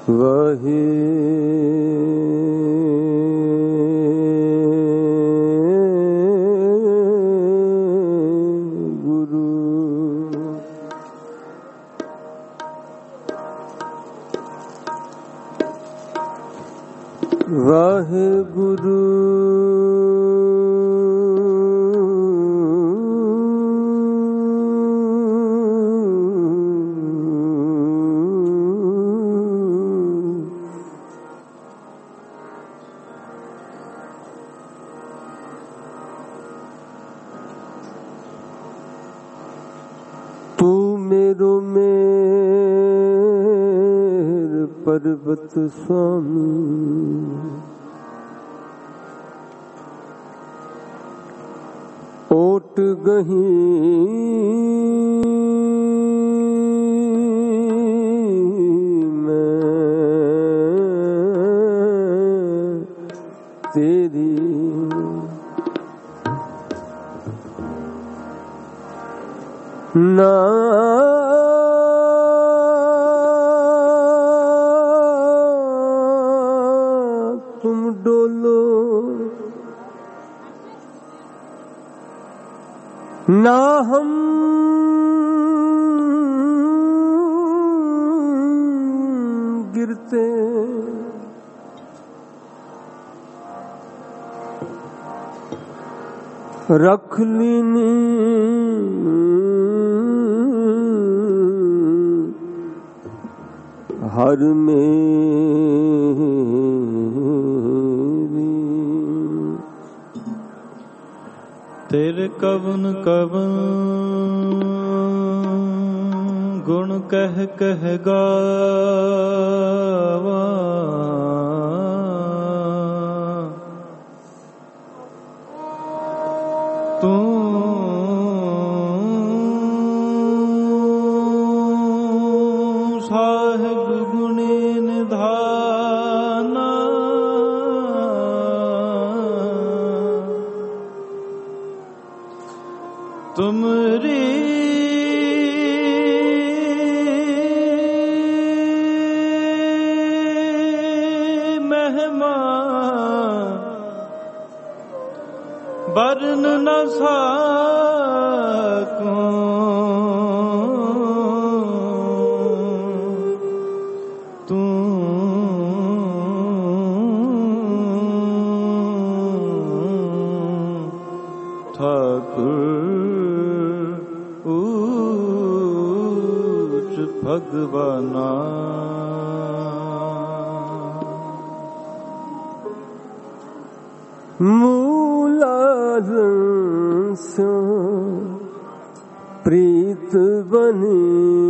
वाहे गुरु वाहे गुरु पर्वत स्वामी ओट गही मैं तेरी ना ना हम गिरते रख लीनी हर मेरी तेरे कवन कवन गुण कह कह गावा तू साहिब गुणे निधाना तुमरी महिमा बरन न सकूं तू ठाकुर भगवाना मूलाल से प्रीत बनी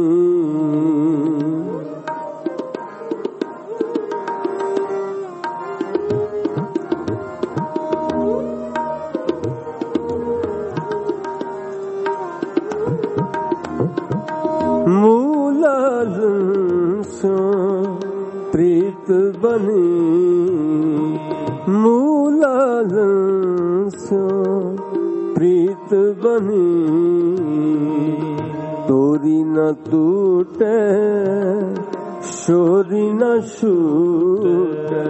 प्रीत बनी मूलाल से प्रीत बनी तोरी न टूटे शोरी न छूटे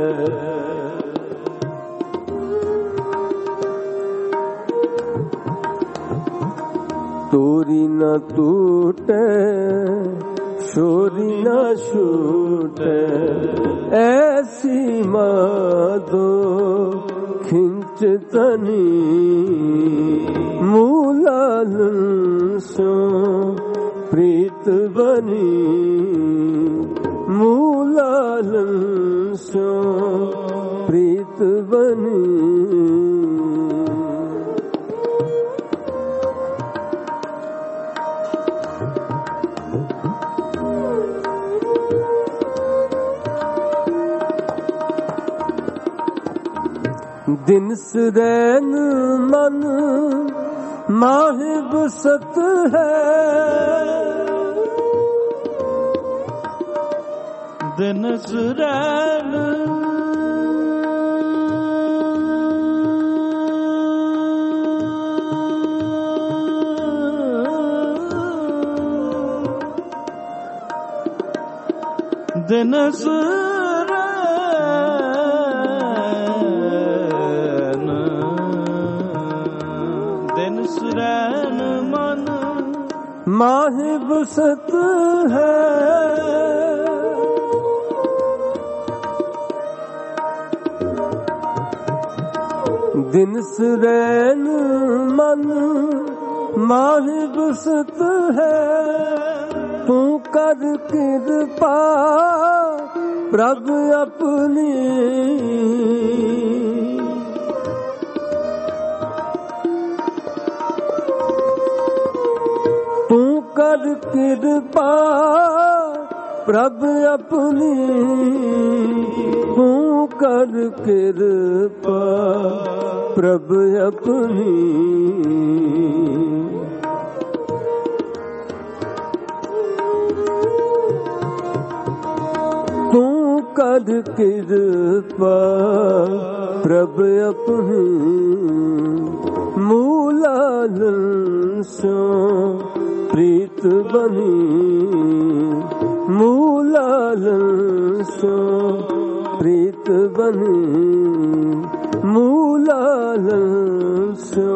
तोरी न टूटे शोरी न छूटे ऐसी माधो खिंचतनी मूलाल सो प्रीत बनी मूलाल सो प्रीत बनी दिन सुरैन मन माहिब सत है दिन सुरैन दिन सुरैन दिन सुरैन मन माहि बसत है दिन सुरैन मन माहि बसत है तू कर कृपा प्रभु अपनी तू कर कृपा प्रभु अपनी तू कर कृपा प्रभु अपनी तू कर कृपा प्रभु अपनी मूलाल सो प्रीत बनी मूलाल सो प्रीत बनी मूलाल सो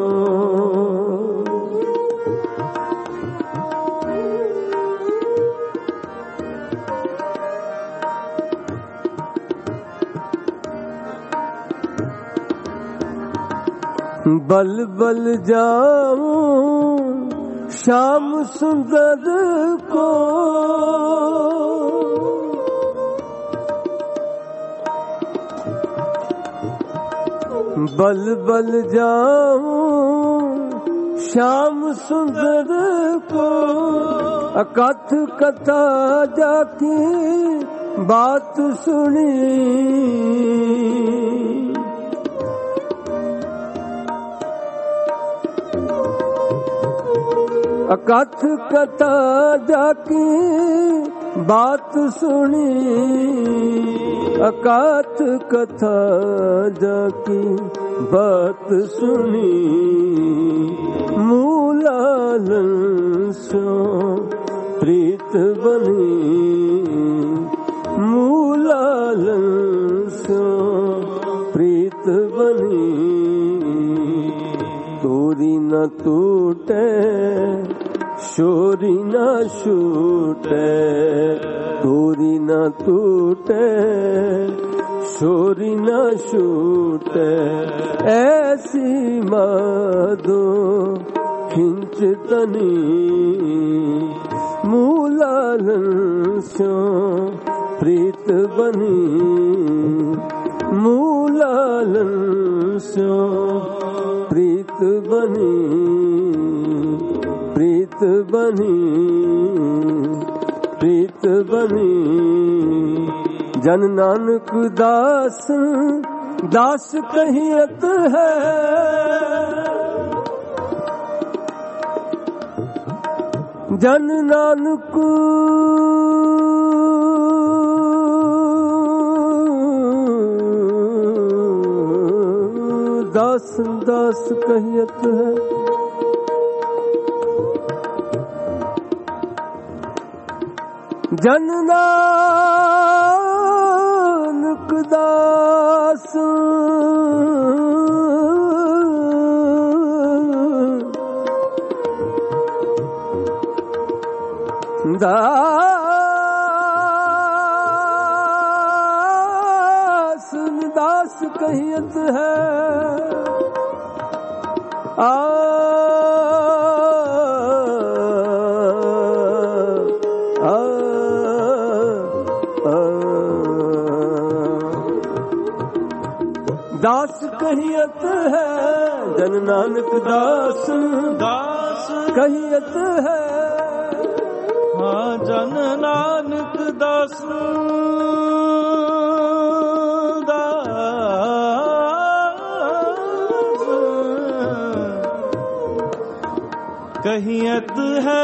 बल बल जाऊं श्याम सुंदर को बल बल जाऊं श्याम सुंदर को अकथ कथा जाकी बात सुनी अकथ कथा जाकी बात सुनी अकथ कथा जाकी बात सुनी मूलाल सो प्रीत बनी मूलाल सो प्रीत बनी तोरी न टूटे शोरी न छूटे तोरी न टूटे शोरी न छूटे ऐसी माधो खिंचतनी मूलाल सो प्रीत बनी मूलाल सो प्रीत बनी प्रीत बनी प्रीत बनी जन नानक दास दास कहियत है जन नानक दास दास कहियत है जन नानक दास दास दास कहियत है दास कहियत है जन नानक दास दास कहियत है हाँ जन नानक दास दास कहियत है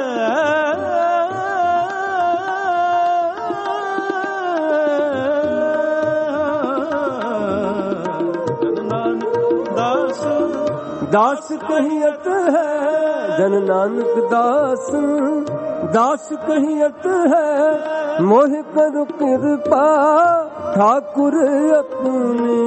दास कहियत है जन नानक दास दास कहियत है मोह कर कृपा ठाकुर अपनी,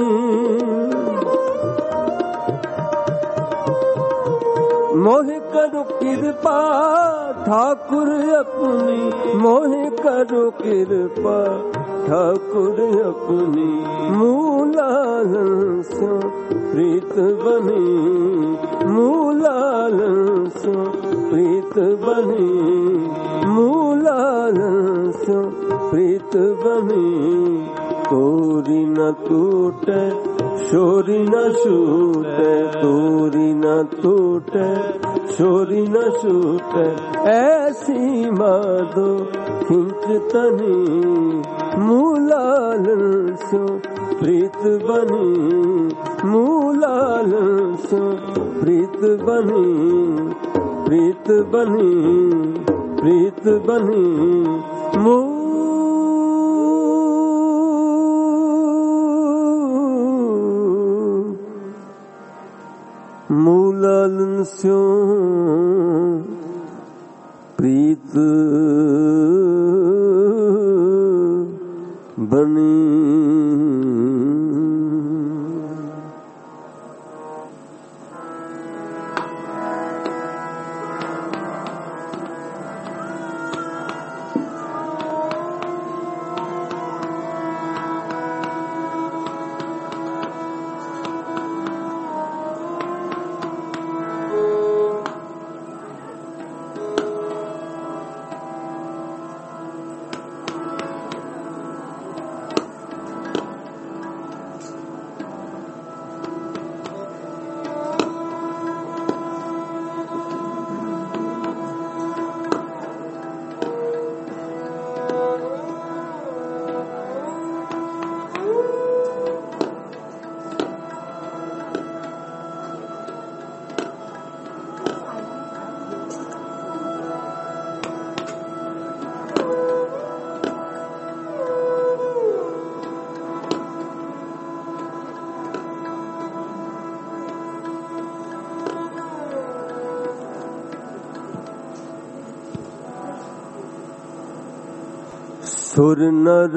मोह करो कृपा ठाकुर अपनी, मोह करो कृपा ठाकुर अपनी, मूलालन सो प्रीत बनी, मूलालन सो प्रीत बनी, मूलालन सो प्रीत बनी। तोरी न टूटे शोरी न छूटे, तोरी न टूटे शोरी न छूटे, ऐसी माधो खिंचतनी, मूलालन सो प्रीत बनी, मूलालन सो प्रीत बनी, प्रीत बनी, प्रीत बनी। मूलालन स्यो प्रीत बनी। सुर नर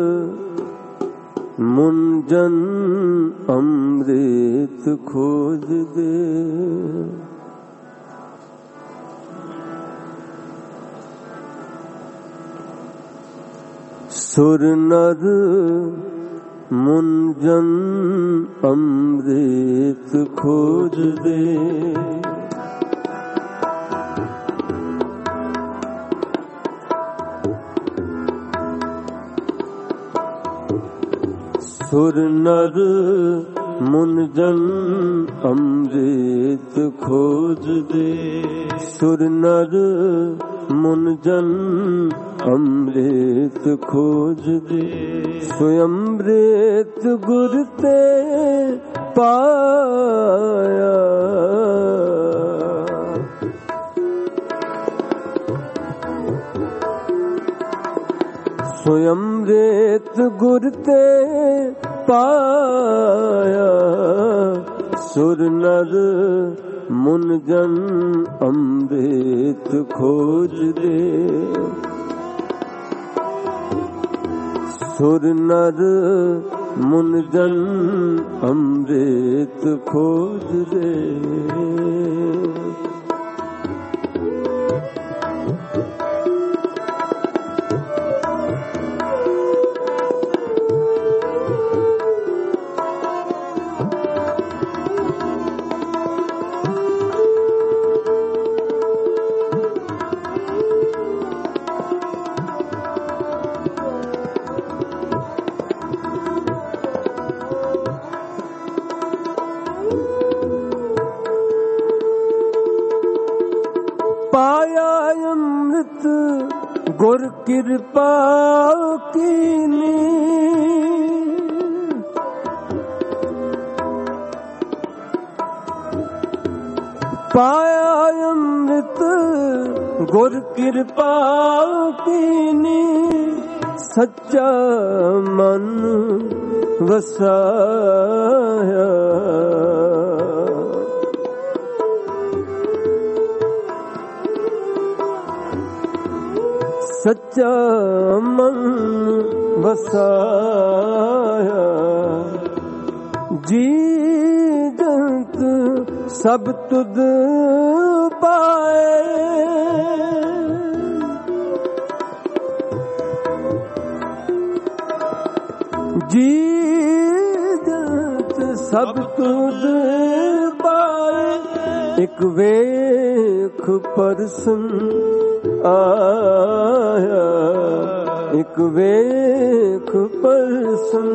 मुंजन अमृत खोज दे, सुर नर मुंजन अमृत खोज दे, सुर नर मुंजन अमृत खोज दे, सुर नर मुंजन अमृत खोज दे, स्वयंमृत गुर ते पाया, स्वयंमृत गुर ते पाया, सुर नर मुंजन अमृत खोज दे, सुर नर मुंजन अमृत खोज दे। पाया अमृत गुर कृपा कीनी, पाया अमृत गुर कृपा कीनी, सच्चा मन वसाया, ਸੱਚਾ ਮਨ ਵਸਾਇਆ। ਜੀ ਜੰਤ ਸਭ ਤੁਧ ਪਾਏ, ਜੀ ਜੰਤ ਸਭ ਤੁਧ ਪਾਏ। ਇੱਕ ਵੇਖ ਪਰਸਨ ਆਇਆ, ਇੱਕ ਵੇਖ ਪਰਸਨ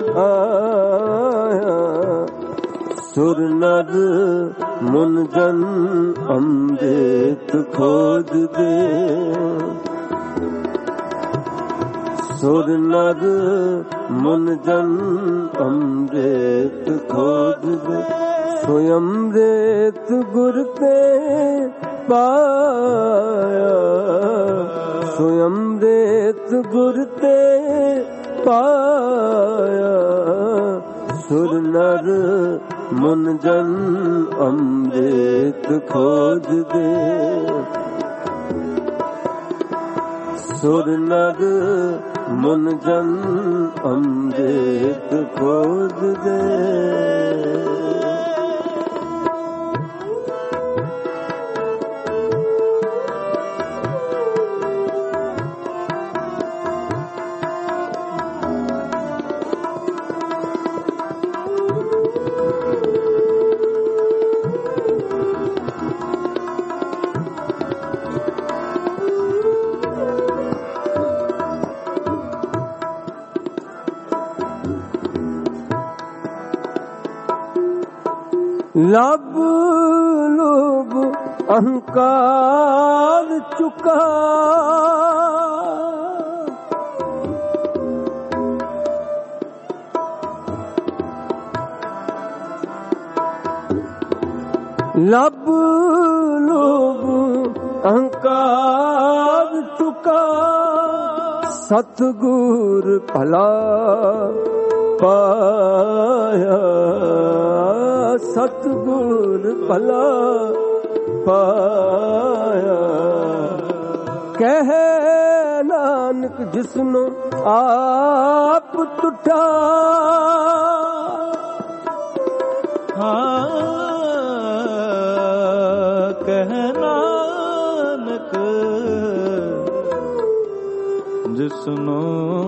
ਆਇਆ। ਸੁਰ ਨਰ ਮੁਨ ਜਨ ਅੰਮ੍ਰਿਤ ਖੋਜਦੇ, ਸੁਰ ਨਰ ਮੁਨ ਜਨ ਅੰਮ੍ਰਿਤ ਖੋਜਦੇ। ਸੋ ਅੰਮ੍ਰਿਤ ਗੁਰ ਤੇ ਪਾਇਆ, ਸੋ ਅੰਮ੍ਰਿਤ ਗੁਰ ਤੇ ਪਾਇਆ। ਸੁਰ ਨਰ ਮੁਨ ਜਨ ਅੰਮ੍ਰਿਤ ਖੋਜਦੇ, ਸੁਰ ਨਰ ਮੁਨ ਜਨ ਅੰਮ੍ਰਿਤ ਖੋਜਦੇ। ਲਬ ਲੋਭ ਅਹੰਕਾਰ ਚੁਕਾ, ਲਬ ਲੋਭ ਅਹੰਕਾਰ ਚੁਕਾ। ਸਤਿਗੁਰ ਭਲਾ ਪਾਇਆ, ਸਤਿਗੁਰ ਭਲਾ ਪਾਇਆ। ਕਹਿ ਨਾਨਕ ਜਿਸਨੂੰ ਆਪ ਟੁੱਟਾ, ਕਹਿ ਨਾਨਕ ਜਿਸਨੂੰ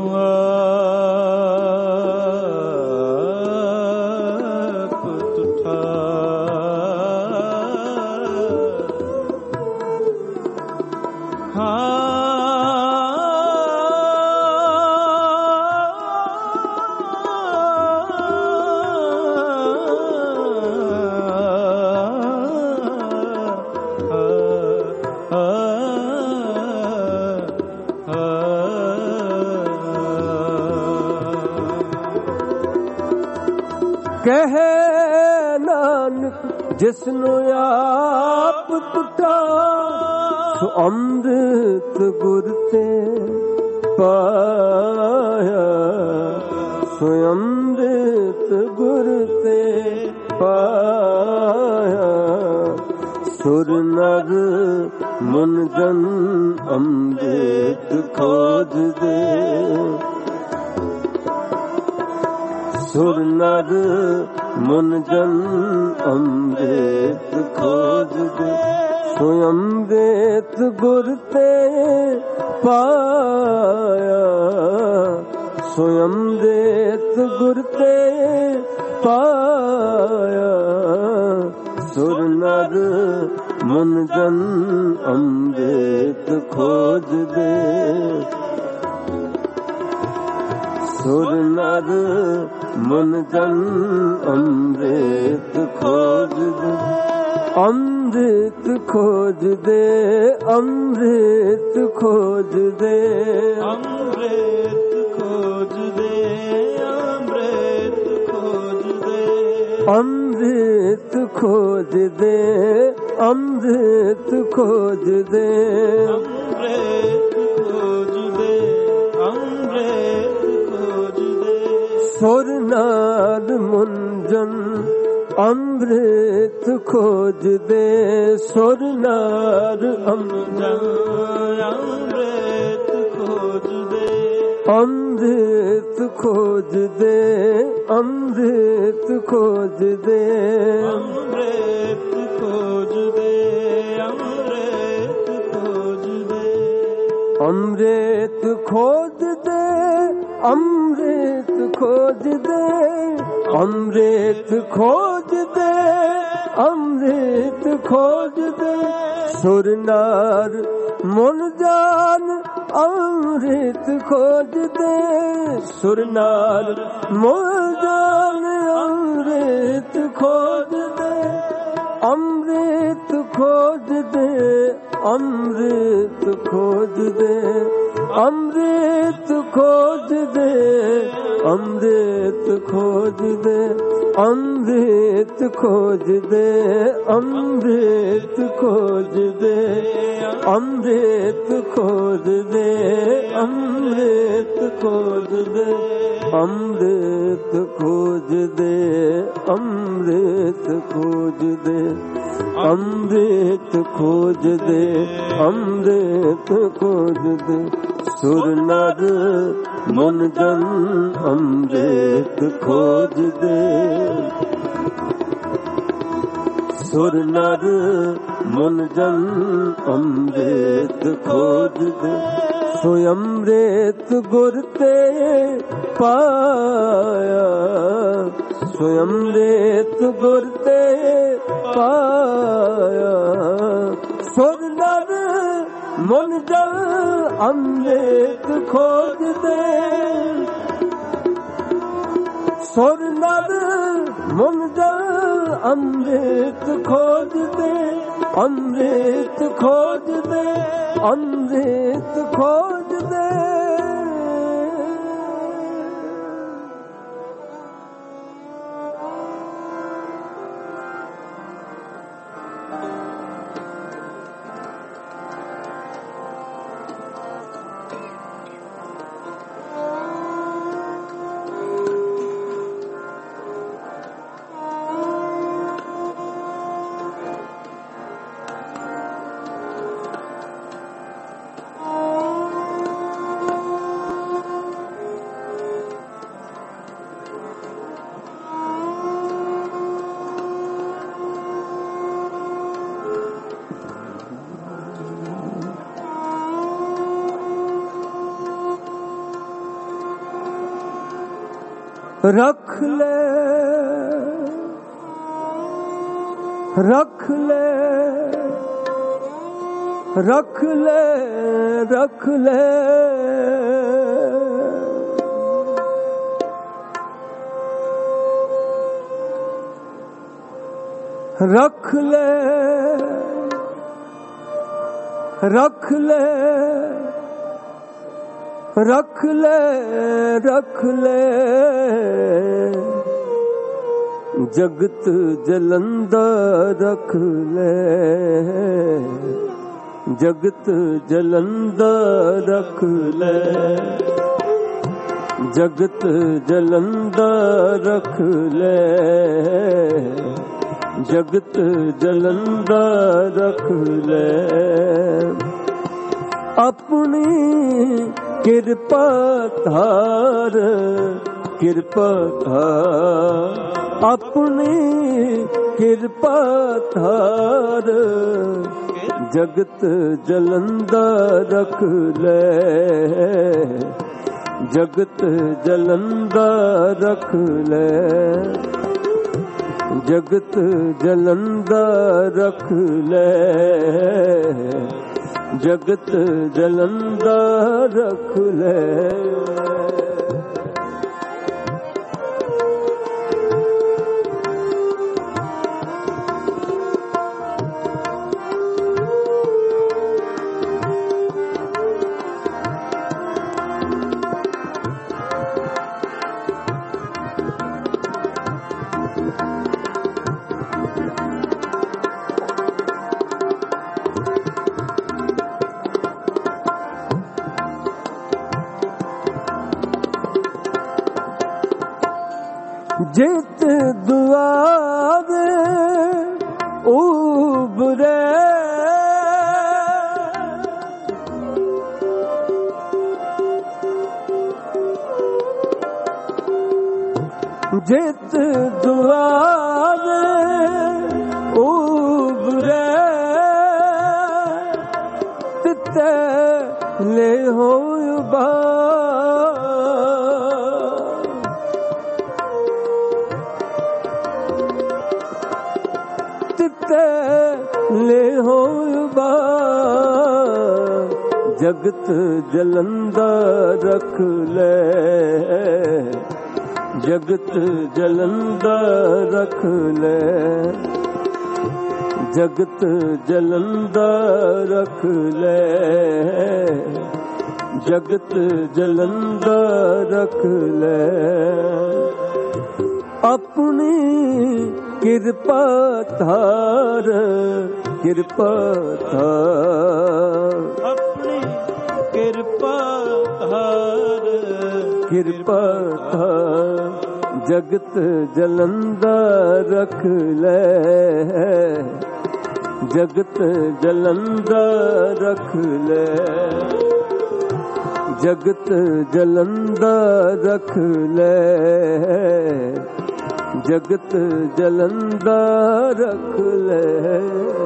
ਕਹਿ ਨਾਨਕ ਜਿਸਨੂੰ ਆਪ ਟੁੱਟਾ। ਸੋ ਅੰਮ੍ਰਿਤ ਗੁਰ ਤੇ ਪਾਇਆ, ਸੋ ਅੰਮ੍ਰਿਤ ਗੁਰ ਤੇ ਪਾਇਆ। ਸੁਰ ਨਰ ਮੁਨ ਜਨ ਅੰਮ੍ਰਿਤ ਖੋਜਦੇ, ਸੁਰ ਨਰ ਮੁਨ ਜਨ ਅੰਮ੍ਰਿਤ ਖੋਜਦੇ। ਸੋ ਅੰਮ੍ਰਿਤ ਗੁਰ ਤੇ ਪਾਇਆ, ਸੋ ਅੰਮ੍ਰਿਤ ਗੁਰ ਤੇ ਪਾਇਆ। ਸੁਰ ਨਰ ਮੁਨ ਜਨ ਅੰਮ੍ਰਿਤ ਖੋਜਦੇ, ਸੁਰ ਨਰ ਮੁਨ ਜਨ ਅੰਮ੍ਰਿਤ ਖੋਜਦੇ। ਅੰਮ੍ਰਿਤ ਖੋਜਦੇ, ਅੰਮ੍ਰਿਤ ਖੋਜਦੇ, ਅੰਮ੍ਰਿਤ ਖੋਜਦੇ, ਅੰਮ੍ਰਿਤ ਖੋਜਦੇ, ਅੰਮ੍ਰਿਤ ਖੋਜਦੇ, ਅੰਮ੍ਰਿਤ ਖੋਜਦੇ, ਅੰਮ੍ਰਿਤ ਖੋਜਦੇ, ਅੰਮ੍ਰਿਤ ਖੋਜਦੇ। ਸੁਰ ਨਰ ਮੁਨ ਜਨ ਅੰਮ੍ਰਿਤ ਖੋਜਦੇ, ਸੁਰ ਨਰ ਅੰਮ੍ਰਿਤ ਖੋਜਦੇ ਅੰਮ੍ਰਿਤ ਖੋਜਦੇ ਅੰਮ੍ਰਿਤ ਖੋਜਦੇ ਅੰਮ੍ਰਿਤ ਖੋਜਦੇ ਅੰਮ੍ਰਿਤ ਖੋਜਦੇ ਅੰਮ੍ਰਿਤ ਖੋਜਦੇ ਅੰਮ੍ਰਿਤ ਖੋਜਦੇ ਅੰਮ੍ਰਿਤ ਖੋਜਦੇ ਅੰਮ੍ਰਿਤ ਖੋਜਦੇ ਸੁਰ ਨਾਰ ਮਨ ਜਾਨ ਅੰਮ੍ਰਿਤ ਖੋਜਦੇ ਸੁਰ ਨਾਰ ਮਨ ਜਾਨ ਅੰਮ੍ਰਿਤ ਖੋਜਦੇ ਅੰਮ੍ਰਿਤ ਖੋਜਦੇ ਅੰਮ੍ਰਿਤ ਖੋਜਦੇ ਅੰਮ੍ਰਿਤ ਖੋਜਦੇ ਅੰਮ੍ਰਿਤ ਖੋਜਦੇ ਅੰਮ੍ਰਿਤ ਖੋਜਦੇ ਅੰਮ੍ਰਿਤ ਖੋਜਦੇ ਅੰਮ੍ਰਿਤ ਖੋਜਦੇ ਅੰਮ੍ਰਿਤ ਖੋਜਦੇ ਅੰਮ੍ਰਿਤ ਖੋਜਦੇ ਅੰਮ੍ਰਿਤ ਖੋਜਦੇ ਅੰਮ੍ਰਿਤ ਖੋਜਦੇ ਅੰਮ੍ਰਿਤ ਖੋਜਦੇ ਸੁਰ ਨਰ ਮਨ ਜਨ ਅੰਮ੍ਰਿਤ ਖੋਜਦੇ ਸੁਰ ਨਰ ਮਨ ਜਨ ਅੰਮ੍ਰਿਤ ਖੋਜਦੇ ਸੋ ਅੰਮ੍ਰਿਤ ਗੁਰ ਤੇ ਪਾਇਆ ਸੋ ਅੰਮ੍ਰਿਤ ਗੁਰ ਤੇ ਪਾਇਆ ਸੁਰ ਨਰ ਮਨ ਜਨ ਅੰਮ੍ਰਿਤ ਖੋਜਦੇ ਸੁਰ ਨਰ ਮਨ ਜਨ ਅੰਮ੍ਰਿਤ ਖੋਜਦੇ ਅੰਮ੍ਰਿਤ ਖੋਜਦੇ ਅੰਮ੍ਰਿਤ ਖੋਜਦੇ रख ले रख ले रख ले रख ले रख ले रख ले रख ले रख ले जगत जलंदा रख ले जगत जलंदा रख ले जगत जलंदा रख ले जगत जलंदा रख ले अपनी किरपा धार किरपा धार अपनी किरपा धार जगत जलंदा रख ले जगत जलंदा रख ले जगत जलंदा रख ले जगत जलंदा रख ले जित दुआरे उबरे ਜਿਤ ਦੁਆਰੇ ਉਬਰੇ ਤਿੱਤੇ ਲੈ ਹੋਇ ਬਾ ਤਿੱਤੇ ਲੈ ਹੋਇ ਬਾ ਜਗਤ ਜਲੰਦਾ ਰਖ ਲੈ ਜਗਤ ਜਲੰਦਾ ਰਖ ਲੈ ਜਗਤ ਜਲੰਦਾ ਰਖ ਲੈ ਜਗਤ ਜਲੰਦਾ ਰਖ ਲੈ ਆਪਣੀ ਕਿਰਪਾ ਧਾਰ ਕਿਰਪਾ ਧਾਰ ਆਪਣੀ ਕਿਰਪਾ ਧਾਰ ਕਿਰਪਾ ਧਾਰ ਜਗਤ ਜਲੰਦਾ ਰਖ ਲੈ ਜਗਤ ਜਲੰਦਾ ਰਖ ਲੈ ਜਗਤ ਜਲੰਦਾ ਰਖ ਲੈ ਜਗਤ ਜਲੰਦਾ ਰਖ ਲੈ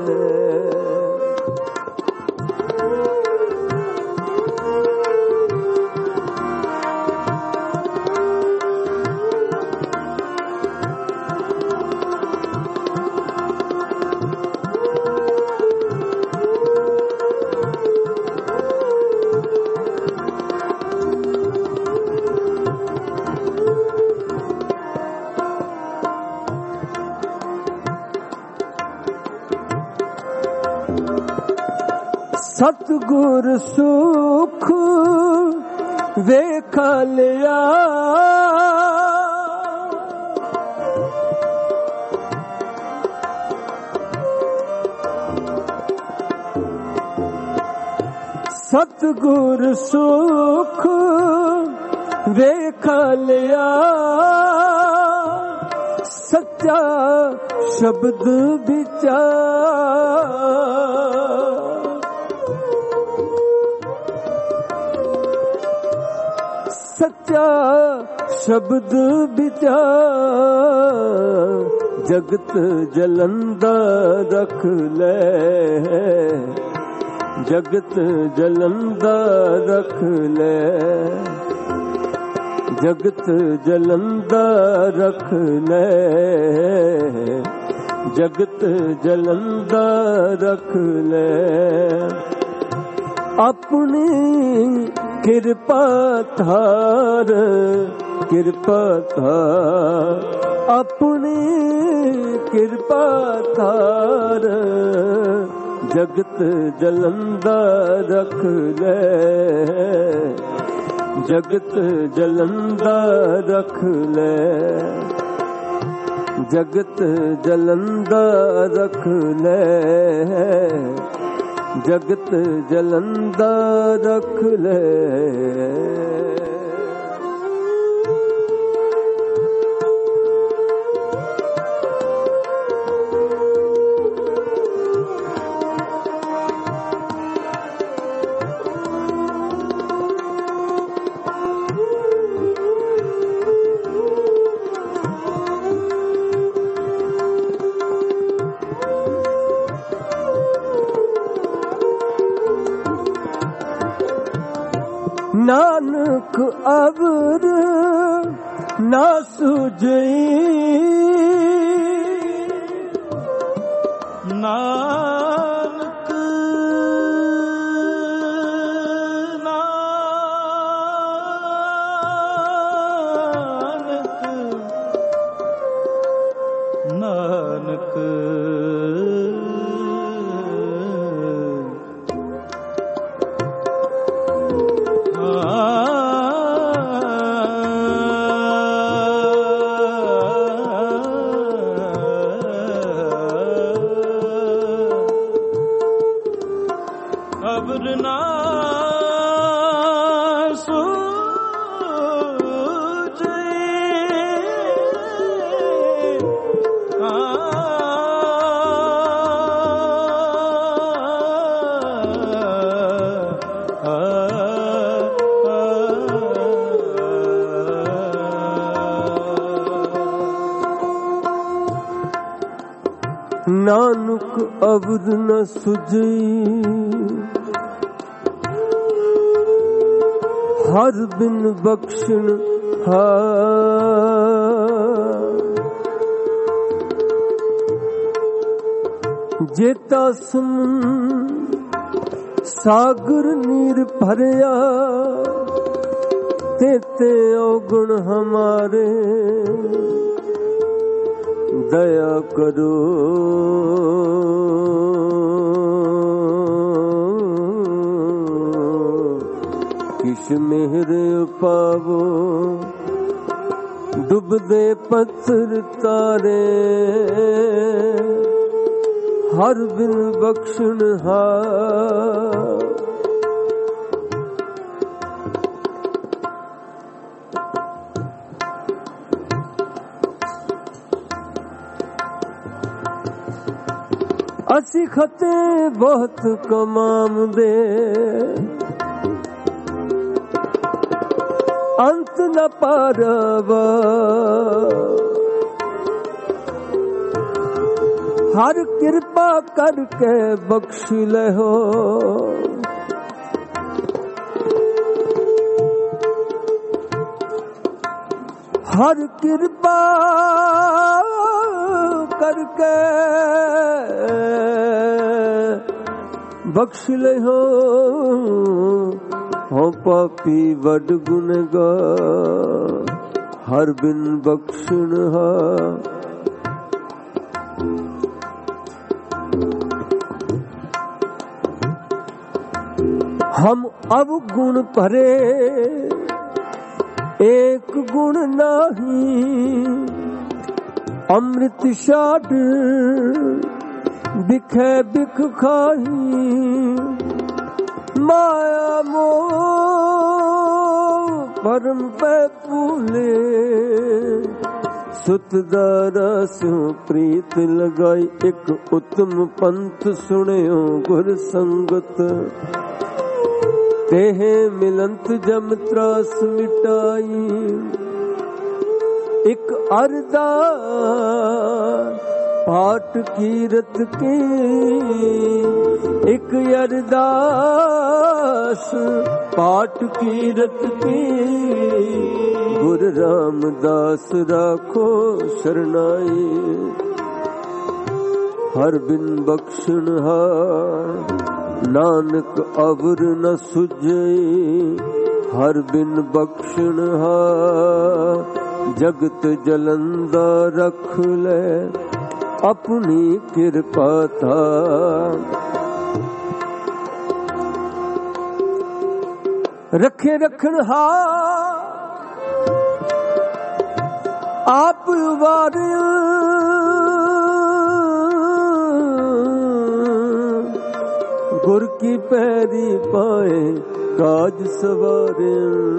ਸਤਿਗੁਰ ਸੁਖ ਵੇਖ ਲਿਆ ਸਤਿਗੁਰ ਸੁਖ ਵੇਖ ਲਿਆ ਸੱਚਾ ਸ਼ਬਦ ਵਿਚਾਰ ਸੱਚਾ ਸ਼ਬਦ ਵਿਚਾਰ ਜਗਤ ਜਲੰਦਾ ਰਖ ਲੈ ਜਗਤ ਜਲੰਦਾ ਰਖ ਲੈ ਜਗਤ ਜਲੰਦਾ ਰਖ ਲੈ ਜਗਤ ਜਲੰਦਾ ਰਖ ਲੈ ਆਪਣੀ ਕਿਰਪਾ ਧਾਰ ਕਿਰਪਾ ਧਾਰ ਆਪਣੀ ਕਿਰਪਾ ਧਾਰ ਜਗਤ ਜਲੰਦਾ ਰਖ ਲੈ ਜਗਤ ਜਲੰਦਾ ਰਖ ਲੈ ਜਗਤ ਜਲੰਦਾ ਰਖ ਲੈ ਜਗਤ ਜਲੰਦਾ ਰਖ ਲੈ ਨਾਨਕ ਅਵਰ ਨਾ ਸੁਝਈ ਨਾਨਕ ਨਾਨਕ ਅਬਰ ਨਾ नानक अवर न सुझई हर बिन बख्शण हार जेता सागर नीर भरिया तेते अवगुण हमारे दया करो किश मेहर पावो डुबदे पत्थर तारे हर बिन बख्शण हार ਅਸੀਂ ਖਤੇ ਬਹੁਤ ਕਮਾਉਂਦੇ ਅੰਤ ਨ ਪਾਰਵਾ ਹਰ ਕਿਰਪਾ ਕਰਕੇ ਬਖਸ਼ ਲੈਹੋ ਹਰ ਕਿਰਪਾ करके बख्श ले हो पापी वड गुनहगार हर बिन बख्शण हम अवगुण भरे एक गुण नहीं अमृत छाड़ बिखे बिख खाही माया मोह परम पे भूले सुत दारस्यों प्रीत लगाई एक उत्तम पंथ सुनियो गुर संगत तेह मिलंत जम त्रास मिटाई एक अरदास पाठ कीरत की एक अरदास पाठ कीरत की गुरु रामदास राखो शरणाई हर बिन बख्शण हार नानक अवर न सुझई हर बिन बख्शण हार जगत जलंदा रख ले अपनी कृपा था रखे रखन हा आप वार गुर की पैरी पाए काज सवारे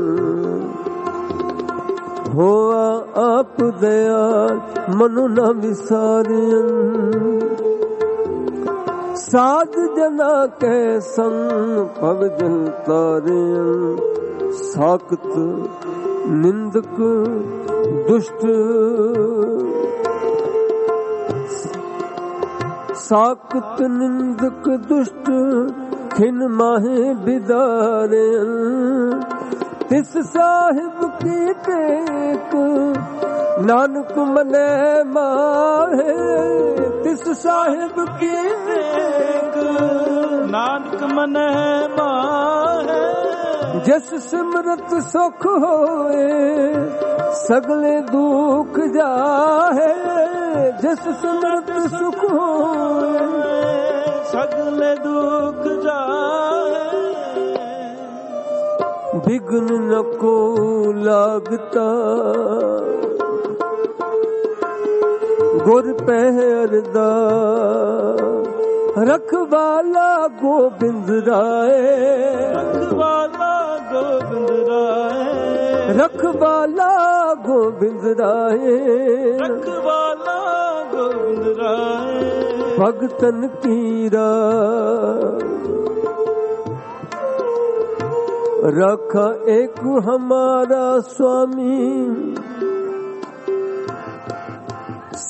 होआ आप दयाल मनु न विसारियन साध जना के संग पग जल तारियन साकत निंदक दुष्ट साकत निंदक दुष्ट खिन माहे बिदारियन तिस साहिब की टेक नानक मने माहे तिस साहिब की टेक नानक मने माहे जिस सिमरत सुख होए सगले दुख जाहे जिस सिमरत सुख होए सगले दुख जाहे विघ्न न को लागता गुर पहरदा रखवाला गोबिंद राय रखवाला गोबिंद राय रखवाला गोबिंद राय रखवाला गोबिंद राय भगतन कीरा रखा एक हमारा स्वामी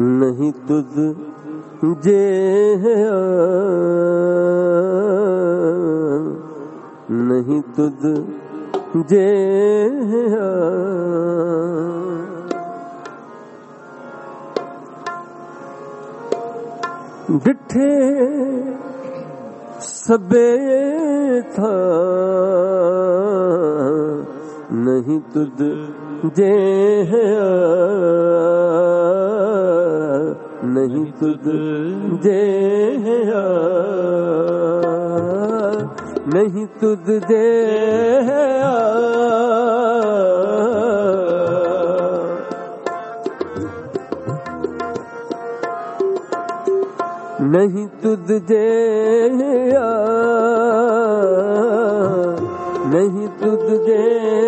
नहीं तुझ जे नहीं तुझ जे डिठे सबे था नहीं तुझ जे नहीं तुझ जे नहीं तुझ जे नहीं तुझ जे नहीं तुझ जे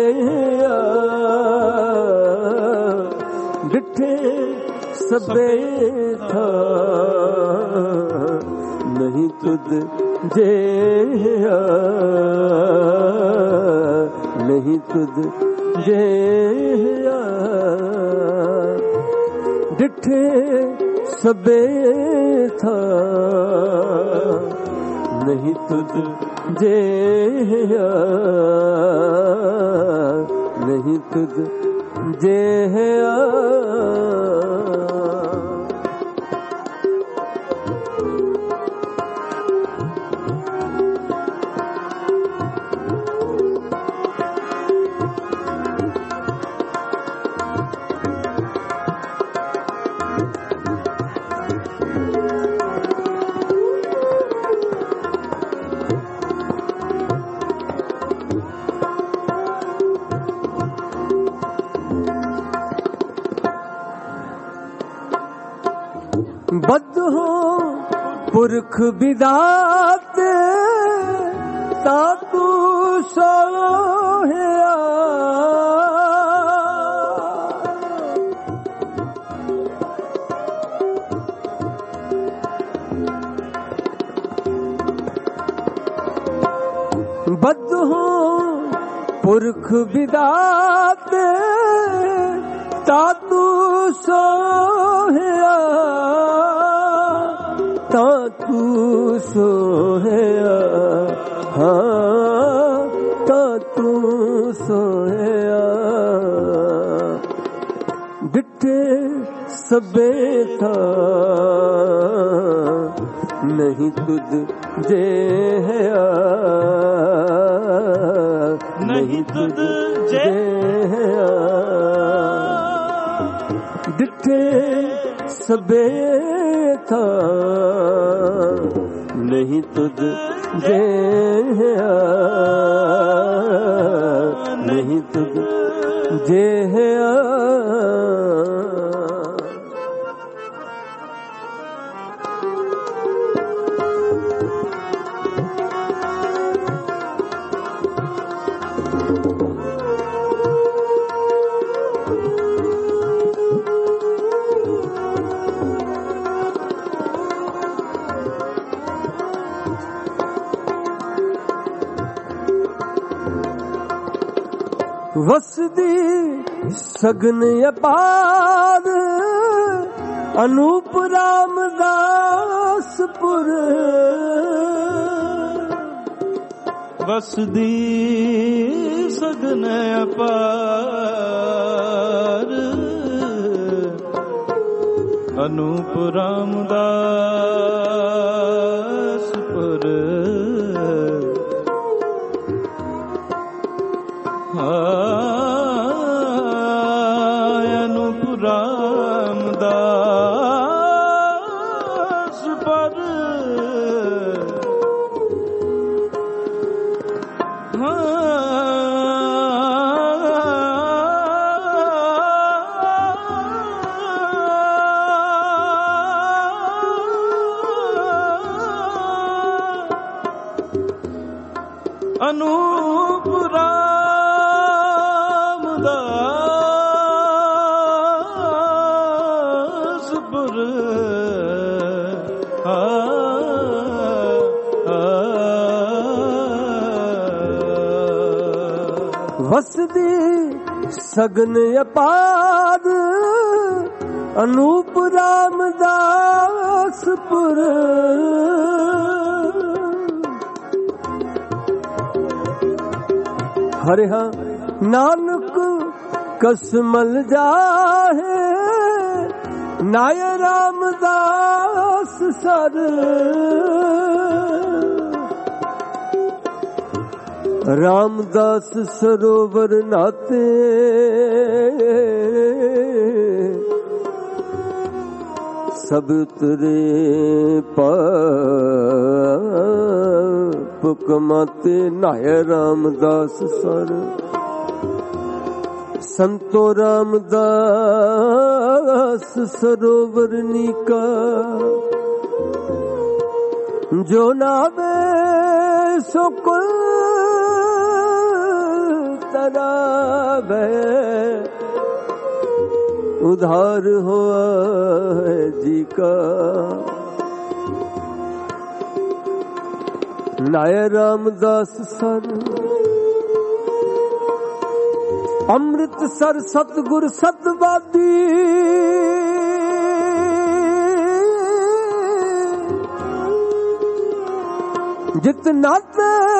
डिठे सबे था नहीं तुझ जे नहीं तुझ जे डिठे सबे था नहीं तुझ जे नहीं तुझ जे बद हो पुरख विधाते तातू सोहया बद हो पुरख विधाते तातू सोहया तातू सोहया हाँ तातू सोहया डिठे सबे था नहीं तुझ जे नहीं तुझ जे डिठे सबे था नहीं तुझ जे नहीं तुझ जे वसदी सगन अपार अनूप रामदासपुर वसदी सगन अपार अनूप रामदासपुर अनूप रामदासपुर अनूप रामदासपुर वसदी सगन अपार ਅਨੂਪ ਰਾਮਦਾਸਪੁਰ ਹਰਿਆ ਨਾਨਕ ਕਸਮਲ ਜਾਹੇ ਨਾਇ ਰਾਮਦਾਸ ਸਰ ਰਾਮਦਾਸ ਸਰੋਵਰ ਨਾਤੇ ਸਭ ਉਤਰੇ ਪਾਪ ਕਮਾਤੇ ਨਾਇ ਰਾਮਦਾਸ ਸਰ ਸੰਤੋ ਰਾਮਦਾਸ ਸਰੋਵਰ ਨੀਕਾ ਜੋ ਨਾਵੇ ਸੋ ਕੁਲ ਤਰਾਵੇ ਉਧਾਰ ਹੋਆ ਜੀ ਕਾ ਨਾਇ ਰਾਮਦਾਸ ਸਰ ਅੰਮ੍ਰਿਤਸਰ ਸਤਿਗੁਰ ਸਤਵਾਦੀ ਜਿਤ ਨਤ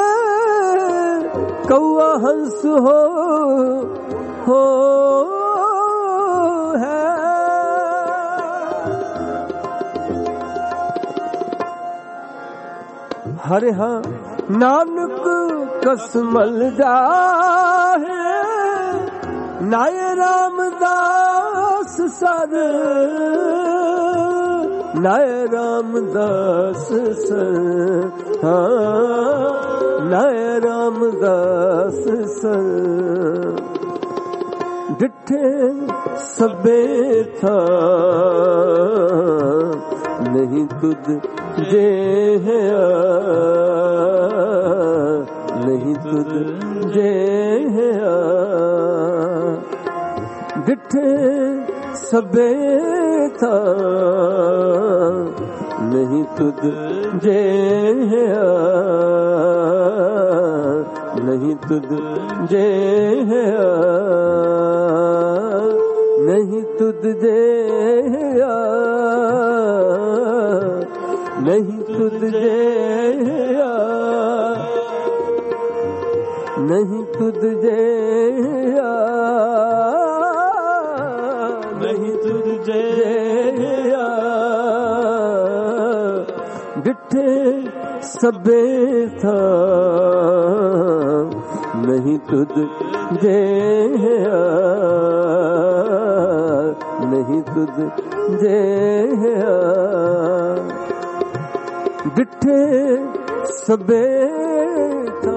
ਕਉਆ ਹੰਸ ਹੋ ਹੈ ਹਰਿ ਨਾਨਕ ਕਸਮਲ ਜਾਹੇ ਨਾਇ ਰਾਮਦਾਸ ਸਰ ਨਾਇ ਰਾਮਦਾਸ ਸਰ ਨਾਇ ਰਾਮਦਾਸ ਸਰ ਡਿਠੇ ਸਭੇ ਥਾ ਨਹੀਂ ਤੁਧ ਜੇ ਨਹੀਂ ਤੁਧ ਜੇ ਡਿਠੇ ਸਭੇ ਥਾ ਨਹੀਂ ਤੁਧ ਜੇ ਨਹੀਂ ਤੁਧ ਜੇ ਨਹੀਂ ਤੁਧ ਜੇ ਨਹੀਂ ਤੁਧ ਜੇ ਨਹੀਂ ਤੁਧ ਜੇ ਨਹੀਂ ਤੁਧ ਜੇ ਡਿਠੇ ਸਭੇ ਥਾ ਨਹੀਂ ਤੁਧ ਜੇ ਨਹੀਂ ਤੁਧ ਜੇ ਡਿਠੇ ਸਭੇ ਥਾ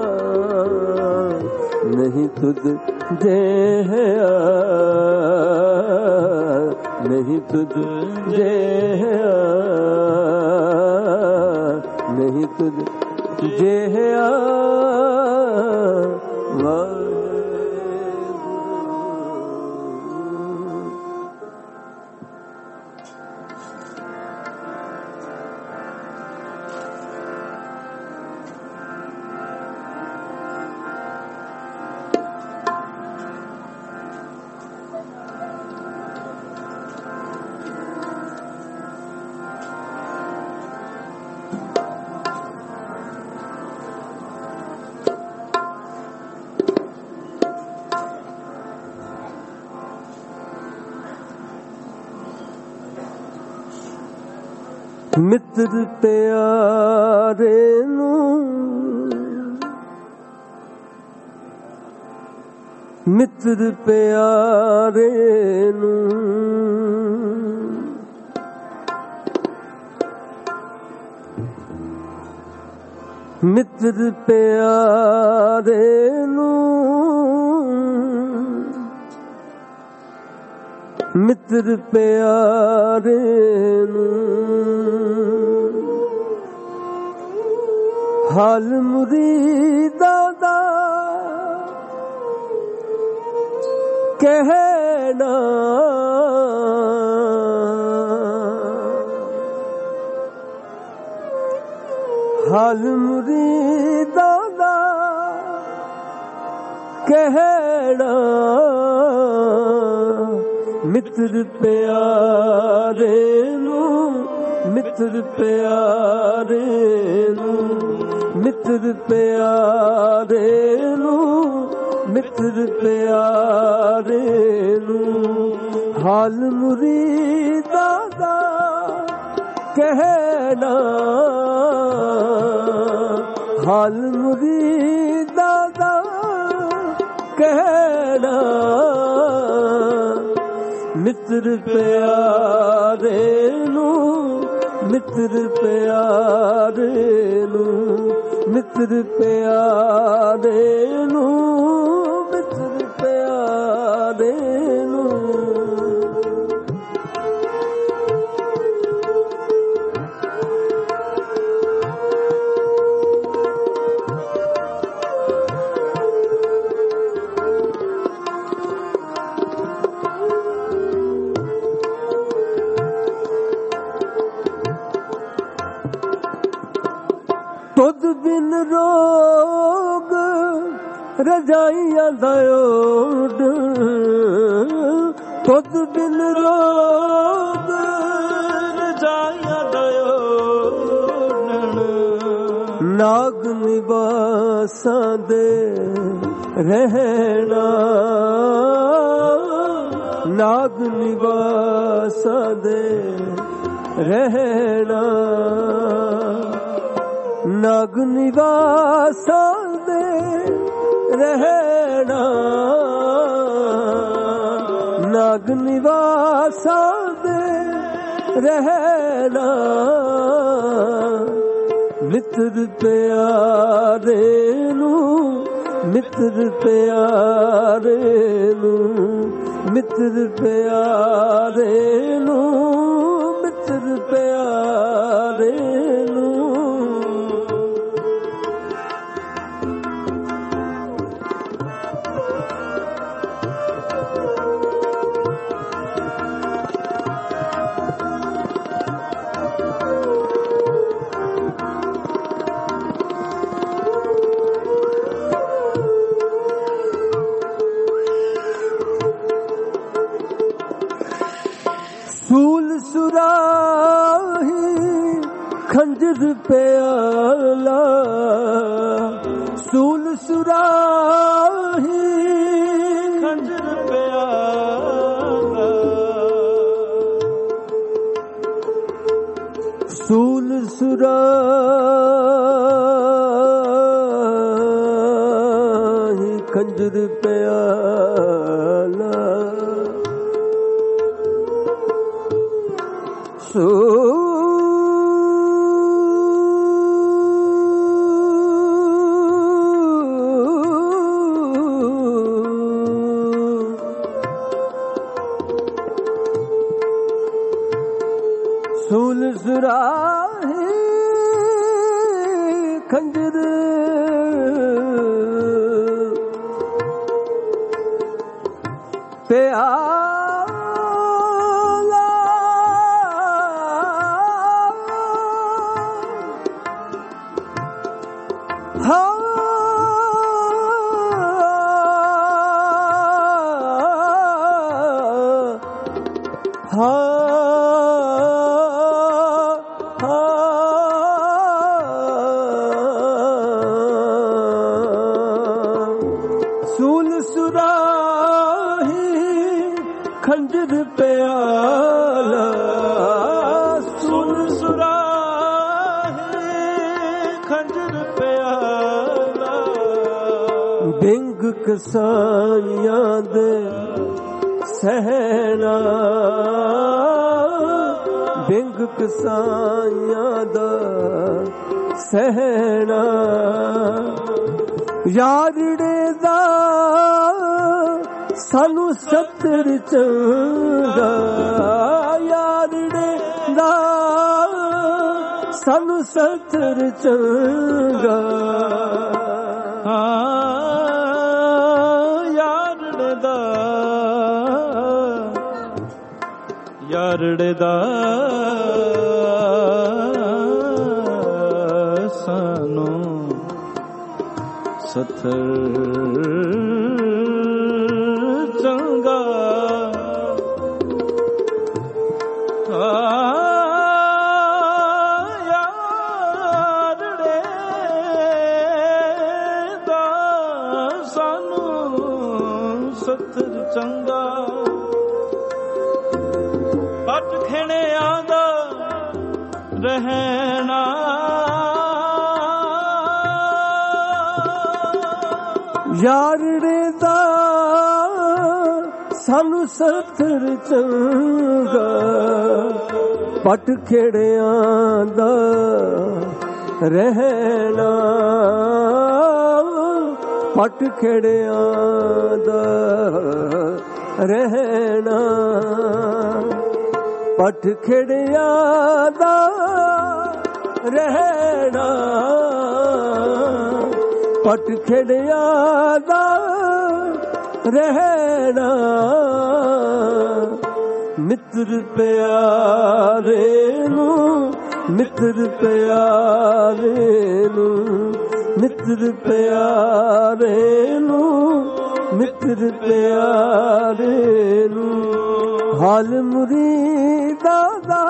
ਨਹੀਂ ਤੁਧ ਜੇ ਨਹੀਂ ਤੁਧ ਜੇ ਨਹੀਂ ਤੁਧ ਜੇ ਮਿੱਤਰ ਪਿਆਰੇ ਨੂੰ ਮਿੱਤਰ ਪਿਆਰੇ ਨੂੰ ਮਿੱਤਰ ਪਿਆਰੇ ਨੂੰ ਮਿੱਤਰ ਪਿਆਰੇ ਨੂੰ ਹਾਲ ਮੁਰੀਦਾਂ ਦਾ ਕਹਿਣਾ ਹਾਲ ਮੁਰੀਦਾਂ ਦਾ ਕਹਿਣਾ ਮਿੱਤਰ ਪਿਆਰੇ ਨੂੰ, ਮਿੱਤਰ ਪਿਆਰੇ ਨੂੰ, ਮਿੱਤਰ ਪਿਆਰੇ ਨੂੰ, ਮਿੱਤਰ ਪਿਆਰੇ ਨੂੰ, ਹਾਲ ਮੁਰੀਦਾਂ ਦਾ ਕਹਿਣਾ, ਹਾਲ ਮੁਰੀਦਾਂ ਦਾ ਕਹਿਣਾ, ਮਿੱਤਰ ਪਿਆਰੇ ਨੂੰ, ਮਿੱਤਰ ਪਿਆਰੇ ਨੂੰ, ਮਿੱਤਰ ਪਿਆਰੇ ਨੂੰ, ਮਿੱਤਰ ਪਿਆਰੇ ਨੂੰ। ਤੁਧ ਬਿਨ ਰੋਗ ਰਜਾਈਆਂ ਦਾ ਓਡ, ਤੁਧ ਬਿਨ ਰੋਗ ਰਜਾਈਆਂ ਦਾ ਓਡ, ਨਾਗ ਨਿਵਾਸਾਂ ਦੇ ਰਹਿਣਾ, ਨਾਗ ਨਿਵਾਸਾਂ ਦੇ ਰਹਿਣਾ, ਨਾਗ ਨਿਵਾਸਾਂ ਦੇ ਰਹਿਣਾ, ਨਾਗ ਨਿਵਾਸਾਂ ਦੇ ਰਹਿਣਾ, ਮਿੱਤਰ ਪਿਆਰੇ ਨੂੰ, ਮਿੱਤਰ ਪਿਆਰੇ ਨੂੰ, ਮਿੱਤਰ ਪਿਆਰੇ ਨੂੰ, ਮਿੱਤਰ ਪਿਆਰੇ ਨੂੰ। ਸੂਲ ਸੁਰਾਹੀ ਖੰਜਰ ਪਿਆਲਾ, ਸੂਲ ਸੁਰਾਹੀ ਖੰਜਰ ਪਿਆਲਾ, ਸੂਲ ਸੁਰਾਹੀ ਖੰਜਰ ਪਿਆਲਾ, ਸੂਲ ਸੁਰਾਹੀ ਖੰਜਰ ਪਿਆਲਾ, ਸੂਲ ਸੁਰਾਹੀ ਖੰਜਰ ਪਿਆਲਾ, ਸੂਲ ਸੁਰਾਹੀ ਖੰਜਰ ਪਿਆਲਾ, ਬਿੰਗ ਕਸਾਈਆਂ ਦੇ ਸਹਿਣਾ, ਬਿੰਗ ਕਸਾਈਆਂ ਦਾ ਸਹਿਣਾ, ਯਾਰੜੇ ਦਾ ਸਾਨੂੰ ਸੱਤਰ ਚੰਗਾ, ਯਾਰੜੇ ਦਾ ਸਾਨੂੰ ਸੱਤਰ ਚੰਗਾ, ਯਾਰੜੇ ਦਾ, ਯਾਰੜੇ ਦਾ ਸਾਨੂੰ ਸੱਤਰ ਚੰਗਾ, ਸਾਨੂੰ ਸਤਰ ਚੰਗਾ ਪਟ ਖੇੜਿਆਂ ਦਾ ਰਹਿਣਾ ਯਾਰੜੇ ਦਾ ਸਾਨੂੰ ਸਤਰ ਚੰਗਾ ਪਟ ਖੇੜਿਆਂ ਦਾ ਰਹਿਣਾ ਪਟ ਖੇੜਿਆਂ ਦਾ ਰਹਿਣਾ ਪਟ ਖੇੜਿਆਂ ਦਾ ਰਹਿਣਾ ਪਟ ਖੇੜਿਆਂ ਦਾ ਰਹਿਣਾ ਮਿੱਤਰ ਪਿਆਰੇ ਨੂੰ ਮਿੱਤਰ ਪਿਆਰੇ ਨੂੰ ਮਿੱਤਰ ਪਿਆਰੇ ਨੂੰ ਮਿੱਤਰ ਪਿਆਰੇ ਨੂੰ ਹਾਲ ਮੁਰੀਦਾਂ ਦਾ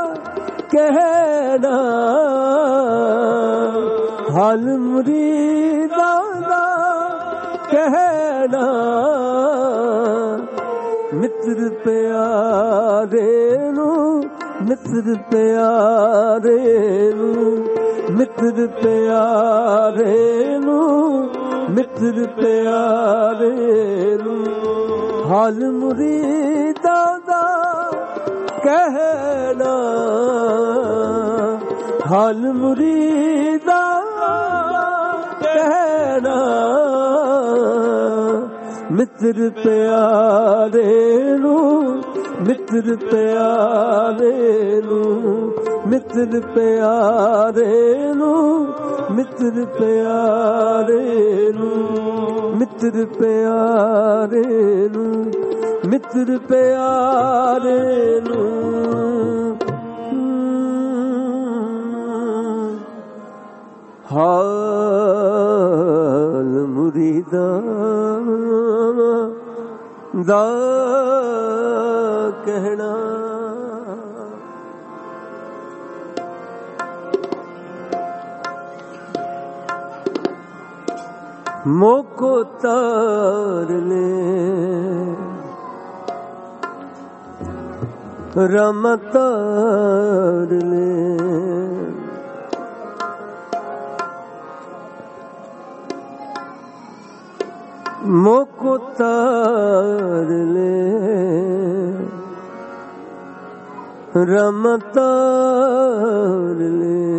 ਕਹਿਣਾ ਹਾਲ ਮੁਰੀਦਾਂ ਦਾ ਕਹਿਣਾ ਮਿੱਤਰ ਪਿਆਰੇ ਨੂੰ ਮਿੱਤਰ ਪਿਆਰੇ ਨੂੰ ਮਿੱਤਰ ਪਿਆਰੇ ਨੂੰ ਮਿੱਤਰ ਪਿਆਰੇ ਨੂੰ ਹਾਲ ਮੁਰੀਦਾਂ ਦਾ ਕਹਿਣਾ ਹਾਲ ਮੁਰੀਦਾਂ ਕਹਿਣਾ ਮਿੱਤਰ ਪਿਆਰੇ ਨੂੰ ਮਿੱਤਰ ਪਿਆਰੇ ਨੂੰ ਮਿੱਤਰ ਪਿਆਰੇ ਨੂੰ ਮਿੱਤਰ ਪਿਆਰੇ ਨੂੰ ਮਿੱਤਰ ਪਿਆਰੇ ਨੂੰ ਮਿੱਤਰ ਪਿਆਰੇ ਨੂੰ ਹਾਲ ਮੁਰੀਦਾਂ ਦਾ ਕਹਿਣਾ ਮੋਕੋ ਤਾਰ ਲੈ ਰਮ ਤਾਰ ਲੈ ਮੋਕੋ ਤਾਰ ਲੈ ਰਮ ਤਾਰ ਲੈ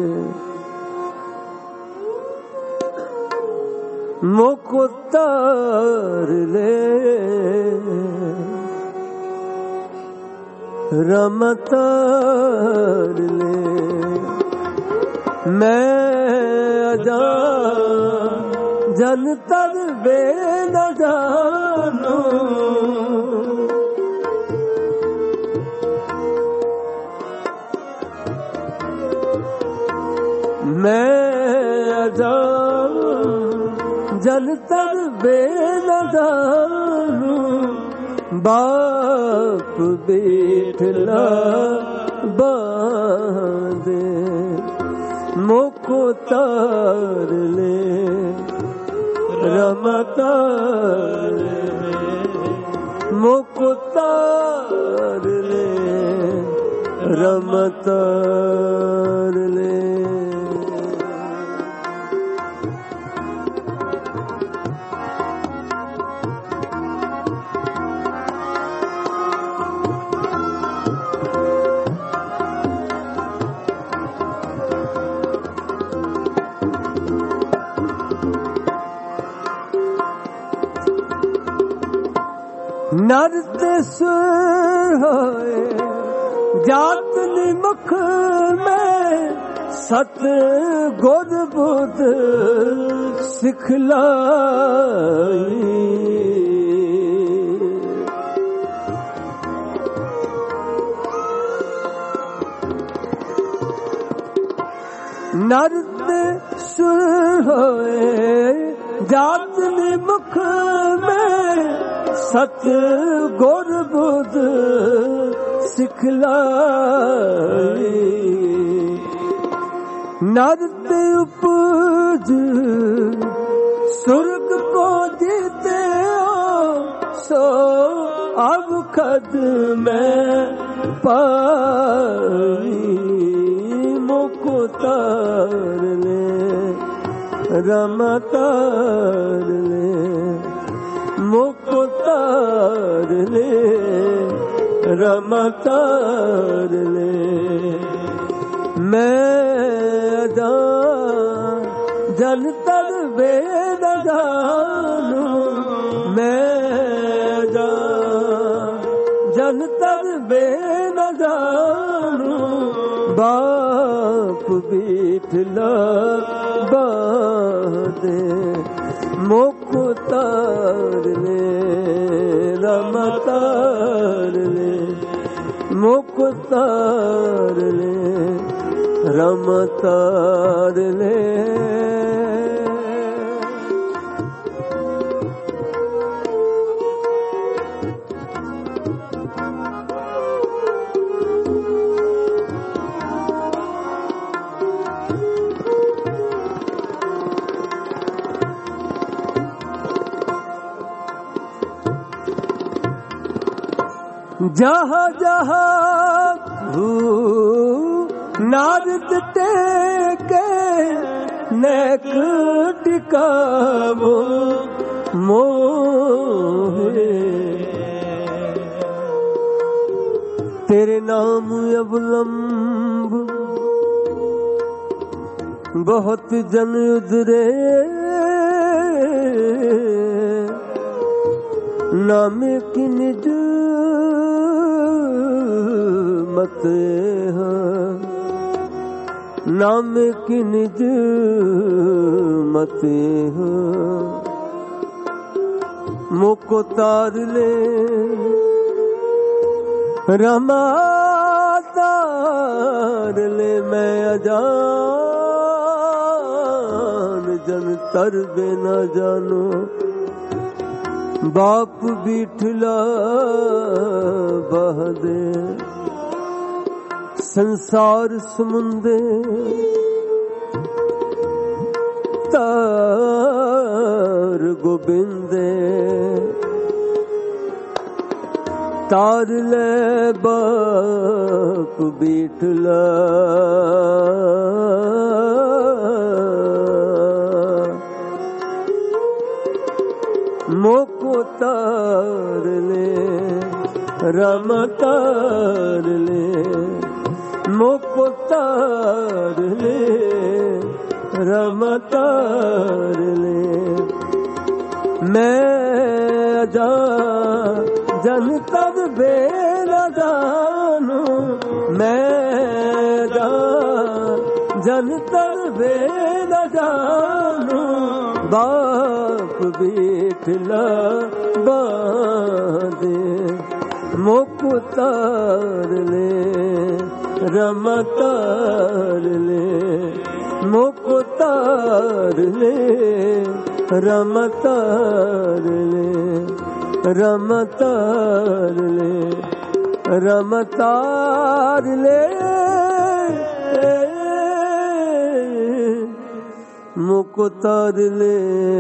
ਮੋਕੋ ਤਾਰ ਲੈ ਰਮ ਤਾਰ ਲੈ ਮੈਂ ਅਜਾ ਜਨ ਤਰ ਵੇ ਨ ਜਾਨੋ ਮੈਂ ਅਜਾ ਜਨ ਤਰ ਵੇ ਨ ਜਾਨੋ ਬਾਪ ਬੇਠਲਾ ਬਾਂਦੇ ਮੋਕੋ ਤਾਰ ਲੈ ਰਮ ਤਾਰ ਲੈ ਮੋਕੋ ਤਾਰ ਲੈ ਰਮ ਤਾਰ ਲੈ ਨਰ ਤੇ ਸੁਰ ਹੋਏ ਜਾਤ ਨਿਮਖ ਮੈਂ ਸਤ ਗੁਰ ਬੁੱਧ ਸਿਖਲਾਈ ਨਰ ਤੇ ਸੁਰ ਹੋਏ ਜਾਤ ਨਿਮਖ ਮੈਂ ਸਤ ਗੁਰ ਬੁੱਧ ਸਿਖਲਾਈ ਨਰ ਤੇ ਉਪਜ स्वर्ग को जीते हो सो अब खद में पाई मुको तार ले रमा तार ले मुको तार ले रमा तार ले मैं जन तर वेद जानू मैं जन तर वेद जानू बाप बीठला बादे मुको तार ले रमा तार ले मुको तार ले रमा तार ले जहाँ जहाँ नारद टेके नेक टिकावो मोहे तेरे नाम अवलंब बहुत जन उजरे नाम की निज मत नाम की निज मत मुको तार ले रमा तार ले मैं अजान जन तर बे न जानो बाप बीठला बहदे संसार समुंदे तार गोबिंदे तार ले बाप बीठला मोको तार ले रमा तार ले मोको तार ले रमा तार ले मैं जन तब बेर जानू मैं जन तब बेर जानू बाप बीठला बादे मुको तार ले रमा तार ले मुको तार ले रमा तार ले रमा तार ले रमा तार ले मुको तार ले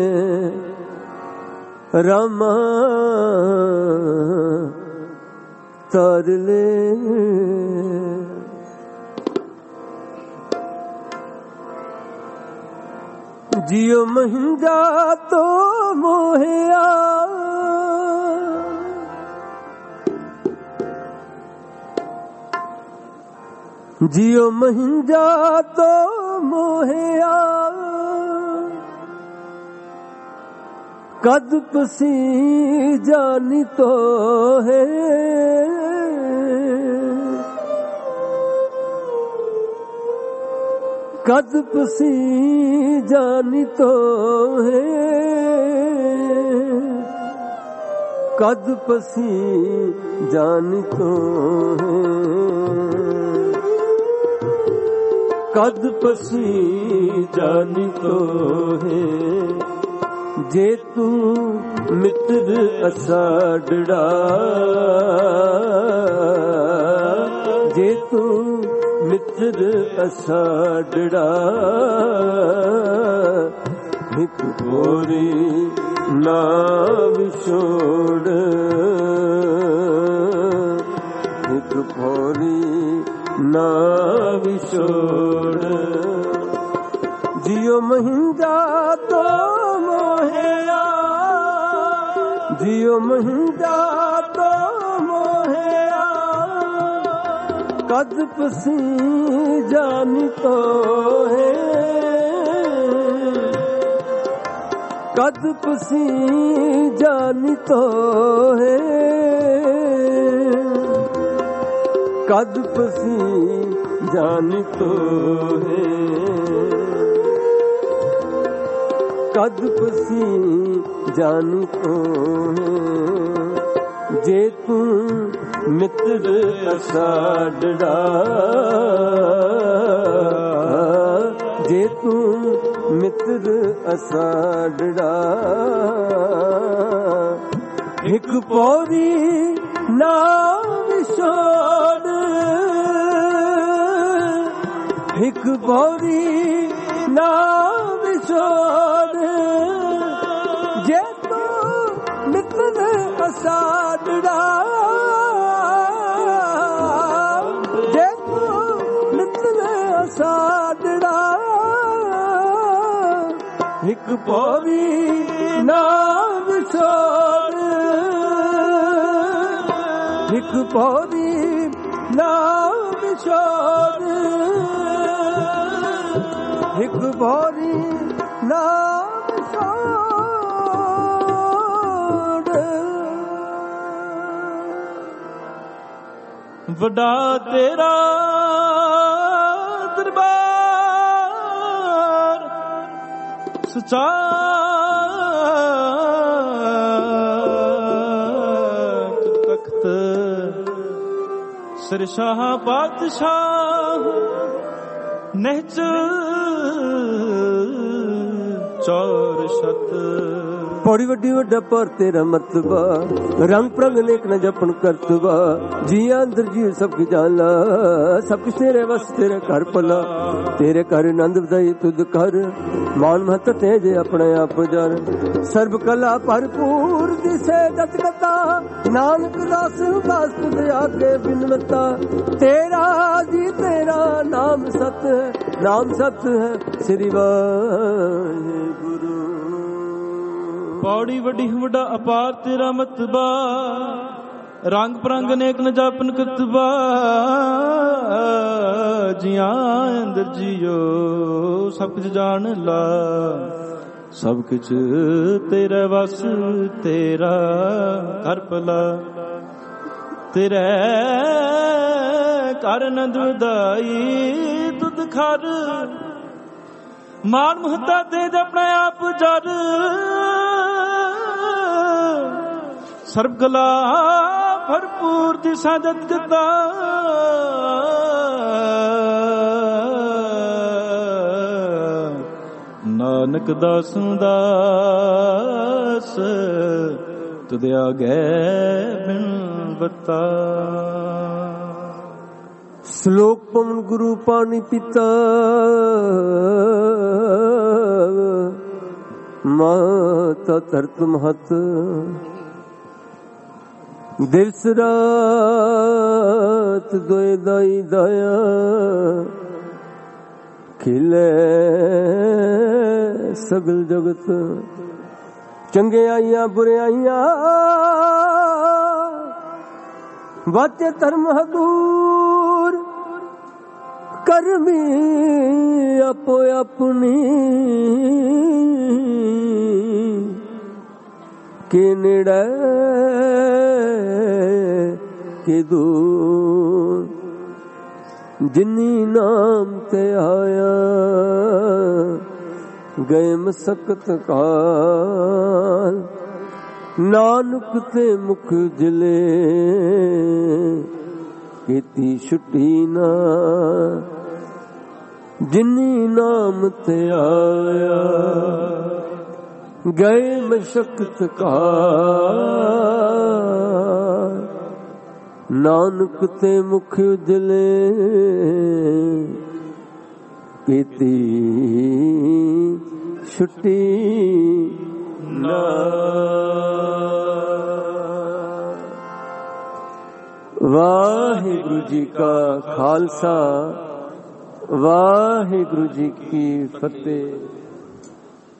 रमा तार ले जियो महंगा तो मोहिया जियो महंगा तो मोहिया कद पसी जानी तो है कद पसी जानी तो है कद पसी जानी तो है कद पसी जानी तो है जे तू मित्र असाडड़ा जे तू मित्र असाडड़ा ਇੱਕ ਪੋਰੀ ਨਾ ਵਿਛੋੜ, ਇੱਕ ਪੋਰੀ ਨਾ ਵਿਛੋੜ। ਜਿਉ ਮਹਿੰਦਾ ਤੋ ਮੋਹਿਆ, ਜਿਉ ਮਹਿੰਦਾ ਤੋ ਮੋਹਿਆ, ਕਦ ਪਸੀ ਜਾਨੀ ਤੋ ਹੈ, ਕਦ ਪਸੀ ਜਾਨੀ ਤੋ ਹੈ, ਕਦ ਪਸੀ ਜਾਨੀ ਤੋ ਹੈ, ਕਦ ਪਸੀ ਜਾਨੀ ਤੋ ਹੈ। ਜੇ ਤੂੰ ਮਿੱਤਰ ਅਸਾਡੜਾ, ਜੇ ਤੂੰ ਮਿੱਤਰ ਅਸਾਡੜਾ, ਇੱਕ ਪੌੜੀ ਨਾ ਵਿਛੋੜ, ਇੱਕ ਪੌੜੀ ਨਾ ਵਿਛੋੜ। ਜੇ ਤੂੰ ਮਿੱਤਰ ਅਸਾਡੜਾ, ਜੇ ਤੂੰ ਮਿੱਤਰ ਅਸਾਡੜਾ, ਇੱਕ ਪੌੜੀ ਨਾ ਵਿਛੋੜ, ਇੱਕ ਪੌੜੀ ਨਾ ਵਿਛੋੜ, ਇੱਕ ਪੌੜੀ ਨਾ ਵਿਛੋੜ। ਵੱਡਾ ਤੇਰਾ ਦਰਬਾਰ ਸੱਚਾ ਤਖਤ, ਸਿਰਸ਼ਾਹ ਪਾਤਸ਼ਾਹ ਨਿਹਚਲ ਚੌਰ ਸ਼ਤ। ਪੌੜੀ ਵੱਡੀ ਵੱਡਾ ਪਰ ਤੇਰਾ ਮਰਤਬਾ, ਰੰਗ ਪ੍ਰੰਗ ਨੇਕ ਨ ਜਪਨ ਕਰਤਬਾ। ਜੀ ਅੰਦਰ ਜੀ ਸਭ ਕੀ ਜਾਲਾ, ਸਭ ਕੁਛ ਤੇਰੇ ਵਸ ਤੇਰੇ ਘਰ ਪਲਾ। ਤੇਰੇ ਘਰ ਆਨੰਦ ਵਧਾਈ ਤੁਧ ਕਰ, ਮਾਨ ਮਹਤ ਤੇ ਜੇ ਆਪਣੇ ਆਪ ਜਰ। ਸਰਬ ਕਲਾ ਭਰਪੂਰ ਦਿਸੇ ਜਤ ਕਤਾ, ਨਾਨਕ ਦਾਸ ਦਾਸ ਤੁਧ ਆਗੇ ਬਿਨਵਤਾ। ਤੇਰਾ ਜੀ ਤੇਰਾ ਨਾਮ ਸਤ ਹੈ, ਨਾਮ ਸਤ ਹੈ ਸ੍ਰੀ ਵਾਹਿਗੁਰੂ। ਪੌੜੀ ਵੱਡੀ ਵੱਡਾ ਅਪਾਰ ਤੇਰਾ ਮਤਬਾ, ਰੰਗ ਪ੍ਰੰਗ ਅਨੇਕ ਨ ਜਾਪਨ ਕਰਤਬਾ। ਜੀਆਂ ਅੰਦਰ ਜੀਓ ਸਭ ਕੁਝ ਜਾਣ ਲਾ, ਸਭ ਕੁਝ ਤੇਰਾ ਵਸ ਤੇਰਾ ਘਰ ਭਲਾ। ਤੇਰੇ ਘਰ ਆਨੰਦ ਵਧਾਈ ਤੁਧ ਖਰ, ਮਾਨ ਮਹਤਾ ਤੇ ਆਪਣੇ ਆਪ ਜਰ। ਸਰਬ ਕਲਾ ਭਰਪੂਰ ਦਿਸਾ ਜਤ ਜਤਾ, ਨਾਨਕ ਦਾਸੁ ਦਾਸ ਤੁਧ ਆਗੇ ਬਿਨਵਤਾ। ਸ਼ਲੋਕ ਪਵਨ ਗੁਰੂ ਪਾਣੀ ਪਿਤਾ, ਮਾਤਾ ਧਰਤ ਮਹਤ। ਦਿਵਸ ਰਾਤ ਦੋਇ ਦਾਈ ਦਾਇਆ, ਖਿਲੇ ਸਗਲ ਜਗਤ। ਚੰਗਿਆਈਆਂ ਬੁਰਿਆਈਆਂ ਵਾਚੇ ਧਰਮ ਹਦੂਰ, ਕਰਮੀ ਆਪੋ ਆਪਣੀ। ਕੇ ਨੇੜੇ ਕੇ ਦੂਰ, ਜਿਨੀ ਨਾਮ ਤੇ ਆਇਆ। ਗਏ ਮਸਕਤ ਕਾਲ, ਨਾਨਕ ਤੇ ਮੁਖ ਜਲੇ। ਕੀਤੀ ਛੁੱਟੀ ਨਾ ਜਿਨੀ ਨਾਮ ਤੇ ਆਇਆ। ਗਏ ਮਸ਼ਕਤ ਕਾਲ, ਨਾਨਕ ਤੇ ਮੁਖ ਉਜਲੇ। ਕੀਤੀ ਛੁੱਟੀ ਨਾ। ਵਾਹਿਗੁਰੂ ਜੀ ਕਾ ਖਾਲਸਾ, ਵਾਹਿਗੁਰੂ ਜੀ ਕੀ ਫਤਿਹ।